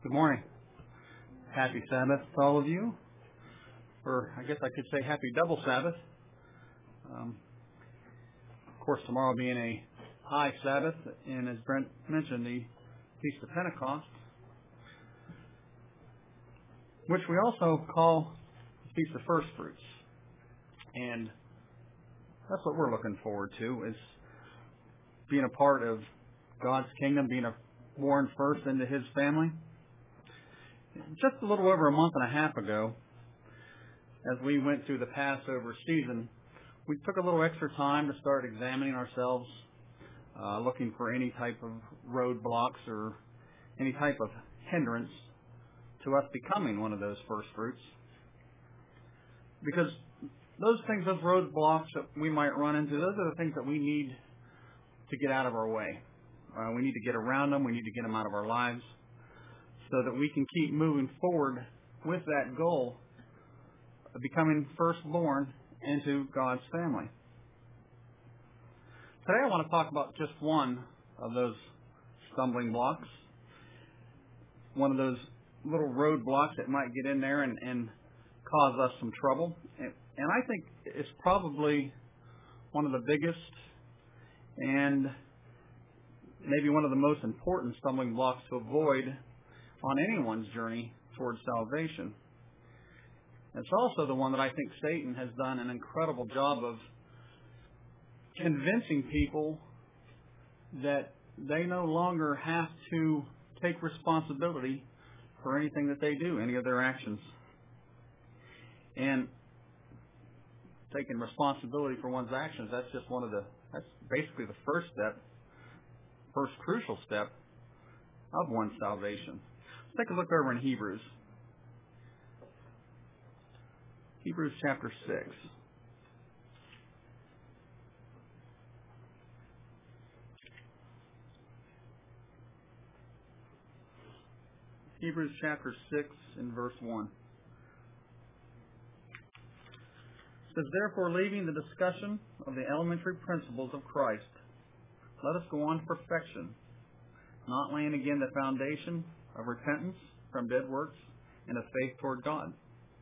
Good morning. Happy Sabbath to all of you. Or I guess I could say happy double Sabbath. Of course, tomorrow being a high Sabbath, and as Brent mentioned, the Feast of Pentecost, which we also call the Feast of First Fruits. And that's what we're looking forward to, is being a part of God's kingdom, being born first into His family. Just a little over a month and a half ago, as we went through the Passover season, we took a little extra time to start examining ourselves, looking for any type of roadblocks or any type of hindrance to us becoming one of those first fruits. Because those things, those roadblocks that we might run into, those are the things that we need to get out of our way. We need to get around them. We need to get them out of our lives so that we can keep moving forward with that goal of becoming firstborn into God's family. Today I want to talk about just one of those stumbling blocks, one of those little roadblocks that might get in there and cause us some trouble. And I think it's probably one of the biggest and maybe one of the most important stumbling blocks to avoid on anyone's journey towards salvation. It's also the one that I think Satan has done an incredible job of convincing people that they no longer have to take responsibility for anything that they do, any of their actions. And taking responsibility for one's actions, that's basically the first step, first crucial step of one's salvation. Let's take a look over in Hebrews. Hebrews chapter 6. Hebrews chapter 6 and verse 1. It says, "Therefore, leaving the discussion of the elementary principles of Christ, let us go on to perfection, not laying again the foundation of repentance from dead works and of faith toward God."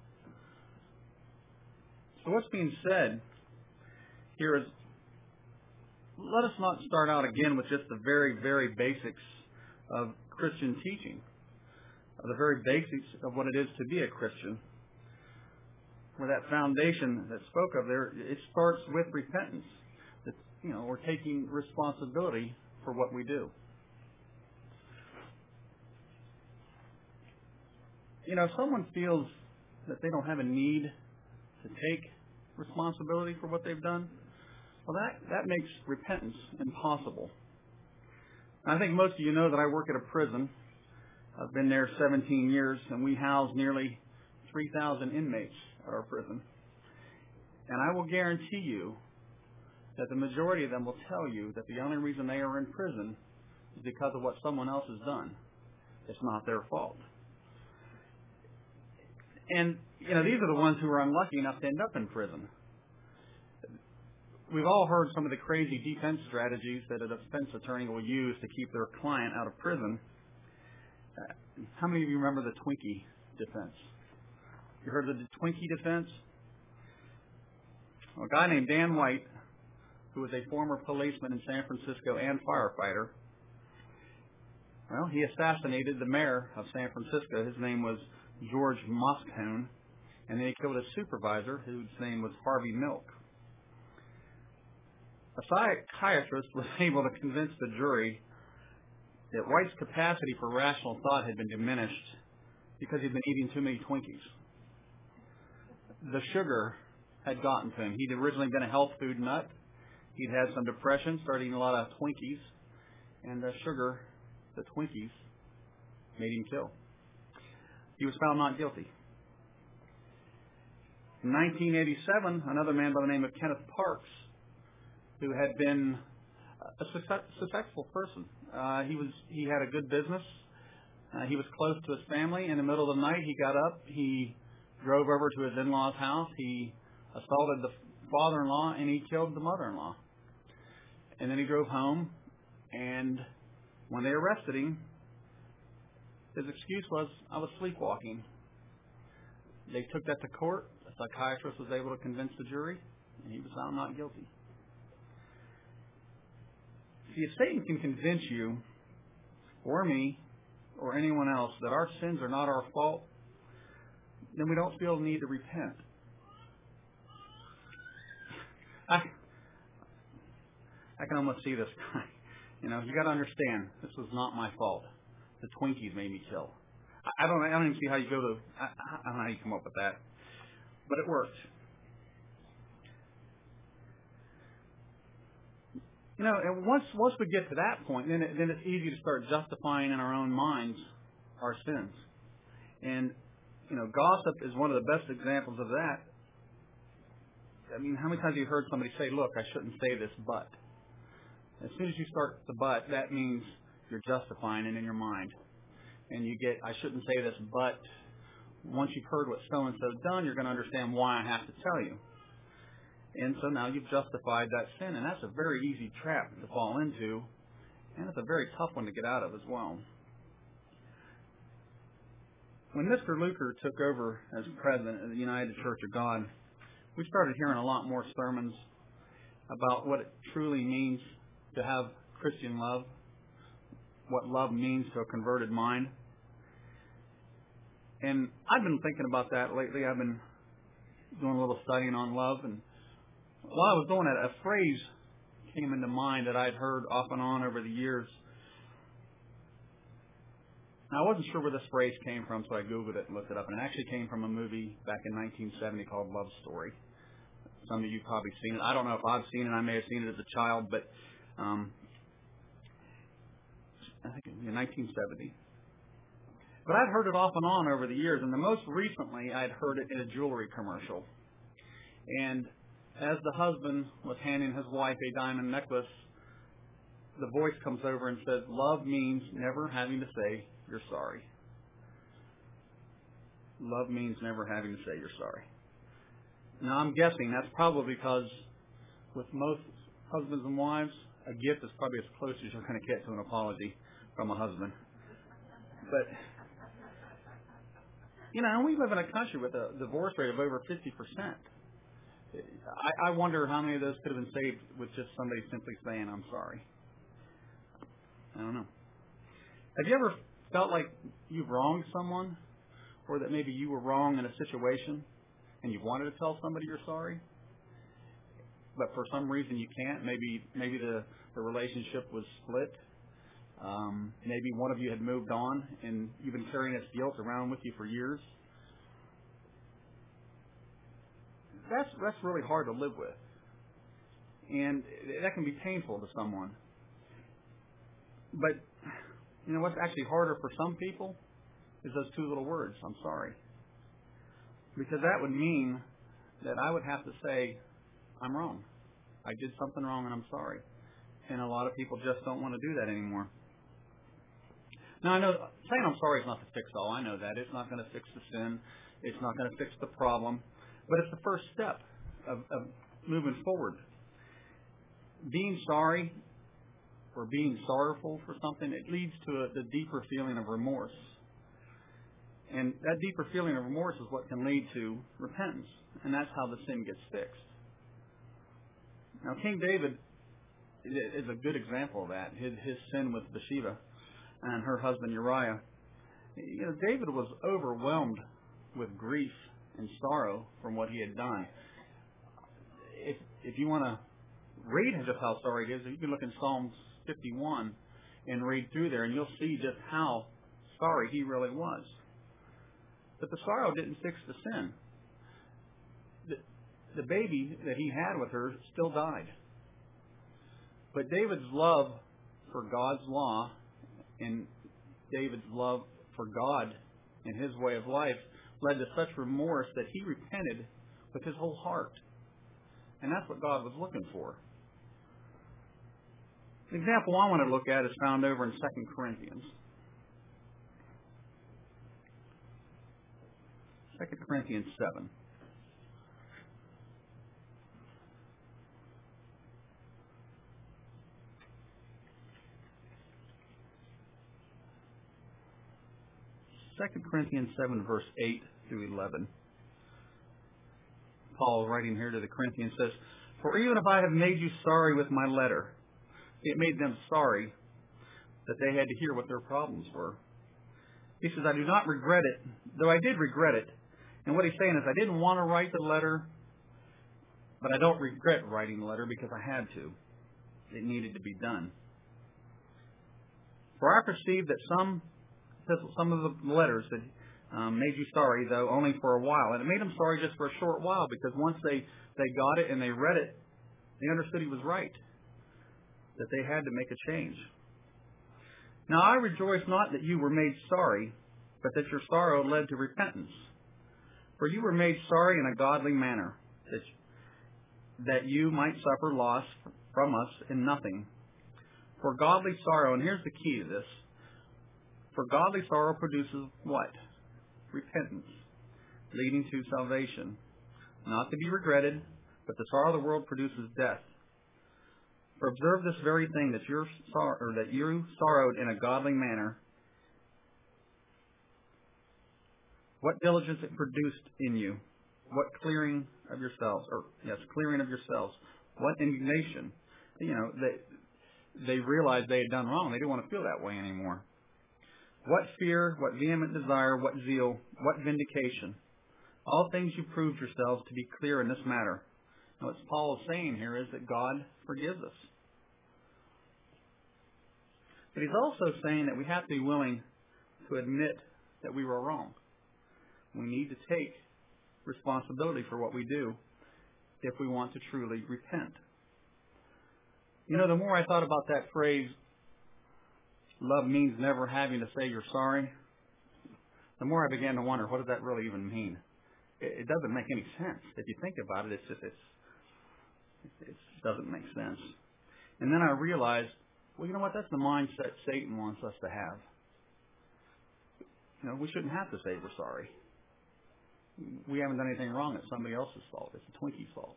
So what's being said here is, let us not start out again with just the very, very basics of Christian teaching, the very basics of what it is to be a Christian. Where that foundation that's spoke of there, it starts with repentance. That, we're taking responsibility for what we do. If someone feels that they don't have a need to take responsibility for what they've done, well, that makes repentance impossible. I think most of you know that I work at a prison. I've been there 17 years, and we house nearly 3,000 inmates at our prison. And I will guarantee you that the majority of them will tell you that the only reason they are in prison is because of what someone else has done. It's not their fault. And, these are the ones who are unlucky enough to end up in prison. We've all heard some of the crazy defense strategies that a defense attorney will use to keep their client out of prison. How many of you remember the Twinkie defense? You heard of the Twinkie defense? Well, a guy named Dan White, who was a former policeman in San Francisco and firefighter, well, he assassinated the mayor of San Francisco. His name was George Moscone, and then he killed his supervisor, whose name was Harvey Milk. A psychiatrist was able to convince the jury that White's capacity for rational thought had been diminished because he'd been eating too many Twinkies. The sugar had gotten to him. He'd originally been a health food nut. He'd had some depression, started eating a lot of Twinkies, and the sugar, the Twinkies, made him kill. He was found not guilty. In 1987, another man by the name of Kenneth Parks, who had been a successful person. He had a good business. He was close to his family. In the middle of the night, he got up. He drove over to his in-law's house. He assaulted the father-in-law, and he killed the mother-in-law. And then he drove home, and when they arrested him, His excuse was, I was sleepwalking. They took that to court. The psychiatrist was able to convince the jury, and he was found not guilty. See, if Satan can convince you, or me, or anyone else, that our sins are not our fault, then we don't feel the need to repent. I can almost see this guy. You got to understand, this was not my fault. The Twinkies made me chill. I don't even see how you go to. I don't know how you come up with that, but it worked. And once we get to that point, then it's easy to start justifying in our own minds our sins. And gossip is one of the best examples of that. I mean, how many times have you heard somebody say, "Look, I shouldn't say this, but." As soon as you start the but, that means you're justifying it in your mind. And you get, I shouldn't say this, but once you've heard what so-and-so's done, you're going to understand why I have to tell you. And so now you've justified that sin, and that's a very easy trap to fall into, and it's a very tough one to get out of as well. When Mr. Luker took over as president of the United Church of God, we started hearing a lot more sermons about what it truly means to have Christian love, what love means to a converted mind. And I've been thinking about that lately. I've been doing a little studying on love, and while I was doing that, a phrase came into mind that I'd heard off and on over the years. Now, I wasn't sure where this phrase came from, so I Googled it and looked it up, and it actually came from a movie back in 1970 called Love Story. Some of you probably seen it. I don't know if I've seen it. I may have seen it as a child, but I think in 1970. But I'd heard it off and on over the years, and the most recently I'd heard it in a jewelry commercial. And as the husband was handing his wife a diamond necklace, the voice comes over and says, "Love means never having to say you're sorry." Love means never having to say you're sorry. Now, I'm guessing that's probably because with most husbands and wives, a gift is probably as close as you're going to get to an apology from a husband. But, we live in a country with a divorce rate of over 50%. I wonder how many of those could have been saved with just somebody simply saying, "I'm sorry." I don't know. Have you ever felt like you've wronged someone, or that maybe you were wrong in a situation and you wanted to tell somebody you're sorry, but for some reason you can't? Maybe the relationship was split. Maybe one of you had moved on and you've been carrying this guilt around with you for years. That's really hard to live with, and that can be painful to someone. But what's actually harder for some people is those two little words, "I'm sorry," because that would mean that I would have to say, "I'm wrong. I did something wrong and I'm sorry." And a lot of people just don't want to do that anymore. Now, I know saying "I'm sorry" is not the fix all. I know that. It's not going to fix the sin. It's not going to fix the problem. But it's the first step of moving forward. Being sorry or being sorrowful for something, it leads to the deeper feeling of remorse. And that deeper feeling of remorse is what can lead to repentance. And that's how the sin gets fixed. Now, King David is a good example of that. His sin with Bathsheba and her husband Uriah. David was overwhelmed with grief and sorrow from what he had done. If you want to read just how sorry he is, you can look in Psalms 51 and read through there, and you'll see just how sorry he really was. But the sorrow didn't fix the sin. The baby that he had with her still died. But David's love for God's law and David's love for God and his way of life led to such remorse that he repented with his whole heart. And that's what God was looking for. The example I want to look at is found over in 2 Corinthians. 2 Corinthians 7. 2 Corinthians 7, verse 8 through 11. Paul, writing here to the Corinthians, says, "For even if I have made you sorry with my letter," it made them sorry that they had to hear what their problems were. He says, "I do not regret it, though I did regret it." And what he's saying is, I didn't want to write the letter, but I don't regret writing the letter because I had to. It needed to be done. "For I perceive that some of the letters that made you sorry, though only for a while." And it made them sorry just for a short while, because once they got it and they read it, they understood he was right, that they had to make a change. "Now I rejoice not that you were made sorry, but that your sorrow led to repentance. For you were made sorry in a godly manner, that you might suffer loss from us in nothing. For godly sorrow," and here's the key to this, "for godly sorrow produces" what? Repentance, leading to salvation. Not to be regretted, but the sorrow of the world produces death. For observe this very thing, that you sorrowed in a godly manner. What diligence it produced in you? What clearing of yourselves? Clearing of yourselves. What indignation? They realized they had done wrong. They didn't want to feel that way anymore. What fear, what vehement desire, what zeal, what vindication. All things you proved yourselves to be clear in this matter. Now, what Paul is saying here is that God forgives us. But he's also saying that we have to be willing to admit that we were wrong. We need to take responsibility for what we do if we want to truly repent. The more I thought about that phrase, "love means never having to say you're sorry," the more I began to wonder, what does that really even mean? It doesn't make any sense. If you think about it, it doesn't make sense. And then I realized, well, you know what? That's the mindset Satan wants us to have. We shouldn't have to say we're sorry. We haven't done anything wrong. It's somebody else's fault. It's the Twinkie's fault.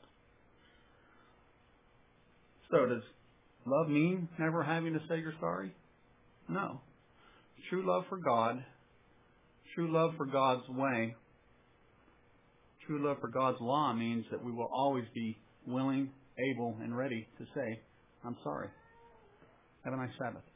So does love mean never having to say you're sorry? No. True love for God, true love for God's way, true love for God's law means that we will always be willing, able, and ready to say, "I'm sorry." Have a nice Sabbath.